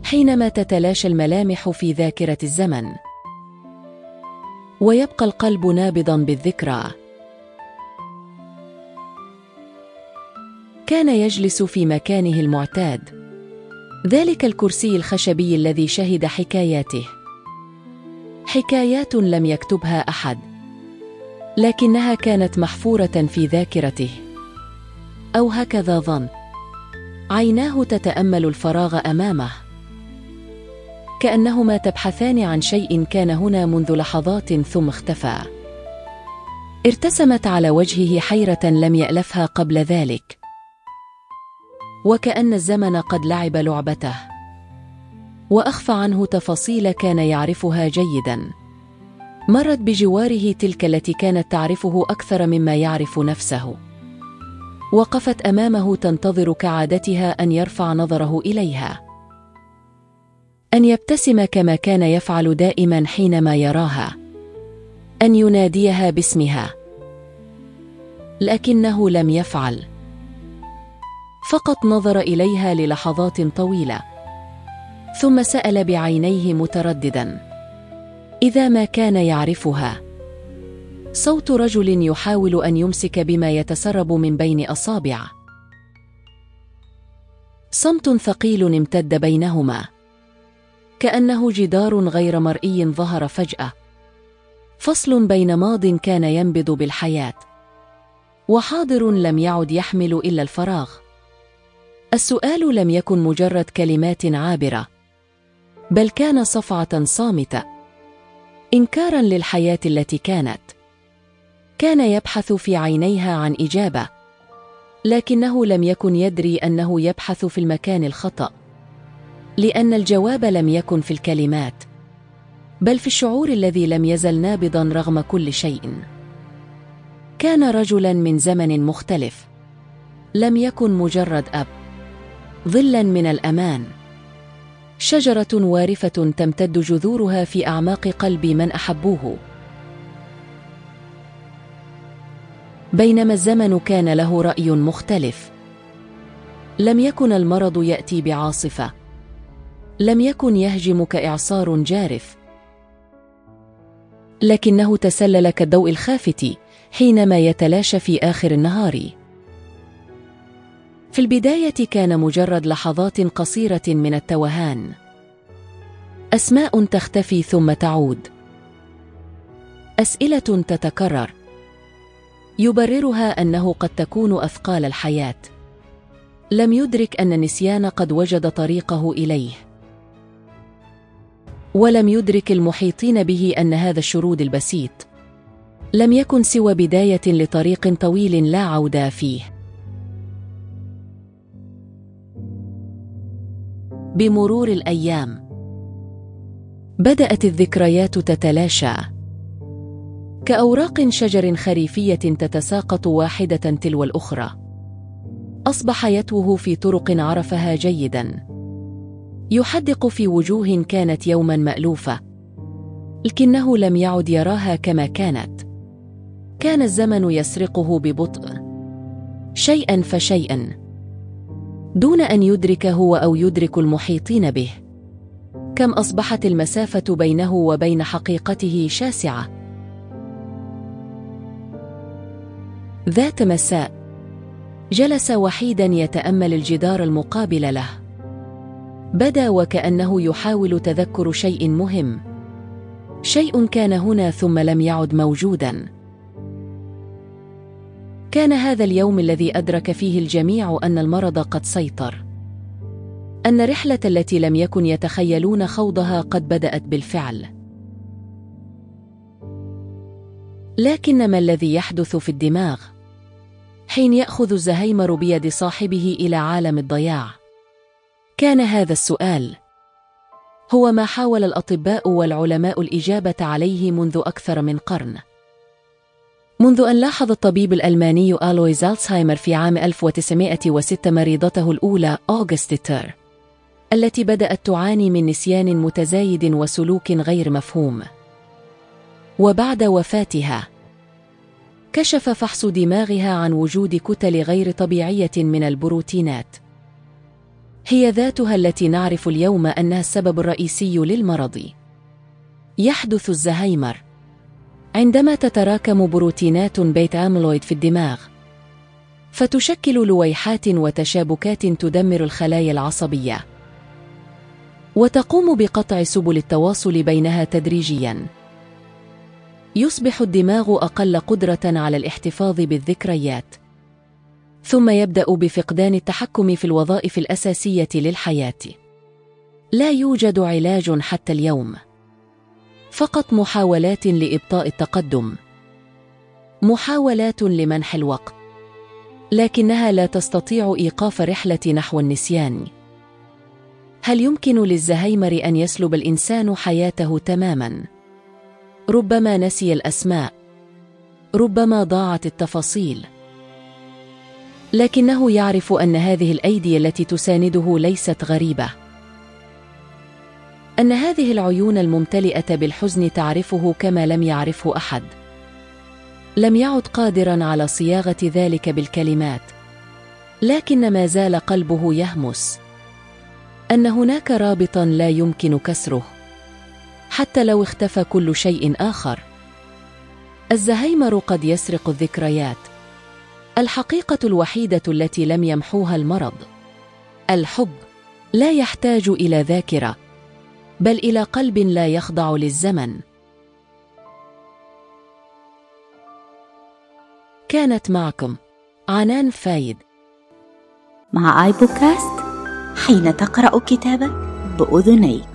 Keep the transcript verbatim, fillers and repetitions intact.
حينما تتلاشى الملامح في ذاكرة الزمن ويبقى القلب نابضاً بالذكرى. كان يجلس في مكانه المعتاد، ذلك الكرسي الخشبي الذي شهد حكاياته، حكايات لم يكتبها أحد، لكنها كانت محفورة في ذاكرته، أو هكذا ظن. عيناه تتأمل الفراغ أمامه، كأنهما تبحثان عن شيء كان هنا منذ لحظات ثم اختفى. ارتسمت على وجهه حيرة لم يألفها قبل ذلك، وكأن الزمن قد لعب لعبته وأخفى عنه تفاصيل كان يعرفها جيداً. مرت بجواره تلك التي كانت تعرفه أكثر مما يعرف نفسه، وقفت أمامه تنتظر كعادتها أن يرفع نظره إليها، أن يبتسم كما كان يفعل دائماً حينما يراها، أن يناديها باسمها، لكنه لم يفعل. فقط نظر إليها للحظات طويلة، ثم سأل بعينيه متردداً إذا ما كان يعرفها. صوت رجل يحاول أن يمسك بما يتسرب من بين أصابعه. صمت ثقيل امتد بينهما، كأنه جدار غير مرئي ظهر فجأة، فصل بين ماض كان ينبض بالحياة وحاضر لم يعد يحمل إلا الفراغ. السؤال لم يكن مجرد كلمات عابرة، بل كان صفعة صامتة، إنكاراً للحياة التي كانت. كان يبحث في عينيها عن إجابة، لكنه لم يكن يدري أنه يبحث في المكان الخطأ، لأن الجواب لم يكن في الكلمات، بل في الشعور الذي لم يزل نابضاً رغم كل شيء. كان رجلاً من زمن مختلف، لم يكن مجرد أب، ظلاً من الأمان، شجرة وارفة تمتد جذورها في أعماق قلب من أحبوه. بينما الزمن كان له رأي مختلف. لم يكن المرض يأتي بعاصفة، لم يكن يهجم كإعصار جارف، لكنه تسلل كالضوء الخافت حينما يتلاشى في آخر النهار. في البداية كان مجرد لحظات قصيرة من التوهان، أسماء تختفي ثم تعود، أسئلة تتكرر يبررها أنه قد تكون أثقال الحياة. لم يدرك أن النسيان قد وجد طريقه إليه، ولم يدرك المحيطين به أن هذا الشرود البسيط لم يكن سوى بداية لطريق طويل لا عودة فيه. بمرور الأيام بدأت الذكريات تتلاشى كأوراق شجر خريفية تتساقط واحدة تلو الأخرى. أصبح يتوه في طرق عرفها جيداً، يحدق في وجوه كانت يوماً مألوفة، لكنه لم يعد يراها كما كانت. كان الزمن يسرقه ببطء، شيئاً فشيئاً، دون أن يدرك هو أو يدرك المحيطين به. كم أصبحت المسافة بينه وبين حقيقته شاسعة. ذات مساء جلس وحيداً يتأمل الجدار المقابل له. بدا وكأنه يحاول تذكر شيء مهم، شيء كان هنا ثم لم يعد موجوداً. كان هذا اليوم الذي أدرك فيه الجميع أن المرض قد سيطر، أن الرحلة التي لم يكن يتخيلون خوضها قد بدأت بالفعل. لكن ما الذي يحدث في الدماغ حين يأخذ الزهايمر بيد صاحبه إلى عالم الضياع؟ كان هذا السؤال هو ما حاول الأطباء والعلماء الإجابة عليه منذ أكثر من قرن، منذ أن لاحظ الطبيب الألماني ألويز ألزهايمر في عام ألف وتسعمائة وستة مريضته الأولى أوغست تير، التي بدأت تعاني من نسيان متزايد وسلوك غير مفهوم. وبعد وفاتها كشف فحص دماغها عن وجود كتل غير طبيعية من البروتينات. هي ذاتها التي نعرف اليوم أنها السبب الرئيسي للمرض. يحدث الزهايمر عندما تتراكم بروتينات بيتا أميلويد في الدماغ، فتشكل لويحات وتشابكات تدمر الخلايا العصبية، وتقوم بقطع سبل التواصل بينها تدريجياً. يصبح الدماغ أقل قدرة على الاحتفاظ بالذكريات، ثم يبدأ بفقدان التحكم في الوظائف الأساسية للحياة. لا يوجد علاج حتى اليوم، فقط محاولات لإبطاء التقدم، محاولات لمنح الوقت، لكنها لا تستطيع إيقاف رحلة نحو النسيان. هل يمكن للزهايمر أن يسلب الإنسان حياته تماماً؟ ربما نسي الأسماء، ربما ضاعت التفاصيل، لكنه يعرف أن هذه الأيدي التي تسانده ليست غريبة، أن هذه العيون الممتلئة بالحزن تعرفه كما لم يعرفه أحد. لم يعد قادراً على صياغة ذلك بالكلمات، لكن ما زال قلبه يهمس أن هناك رابطاً لا يمكن كسره، حتى لو اختفى كل شيء آخر. الزهايمر قد يسرق الذكريات، الحقيقة الوحيدة التي لم يمحوها المرض. الحب لا يحتاج إلى ذاكرة، بل إلى قلب لا يخضع للزمن. كانت معكم عنان فايد مع آي بودكاست، حين تقرأ كتابك بأذنيك.